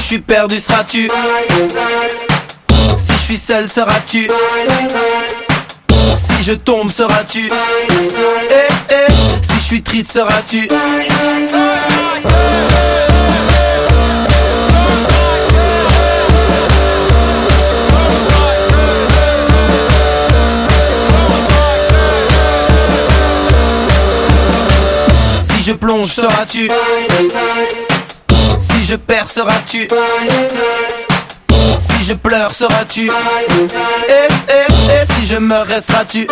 suis perdu, seras-tu? Si je suis seul, seras-tu? Si je tombe, seras-tu? Si je suis triste, seras-tu? Si je plonge, seras-tu? Si je perds, seras-tu? Si je pleure, seras-tu? Si je meurs, resteras-tu?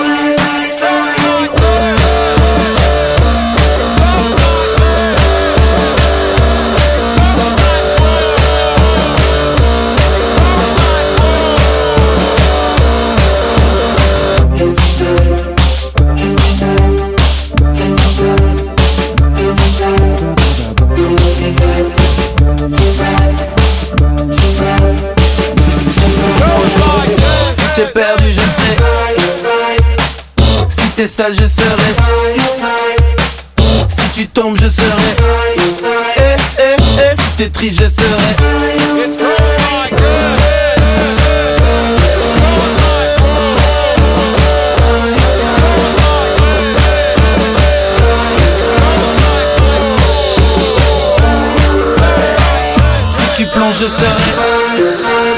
Si t'es perdu, je serai. Si t'es seul, je serai. Si tu tombes, je serai. Si t'es triste, je serai. Si tu plonges, je serai.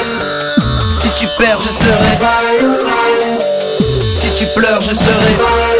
Si tu perds, je serai. Si tu pleures, je serai.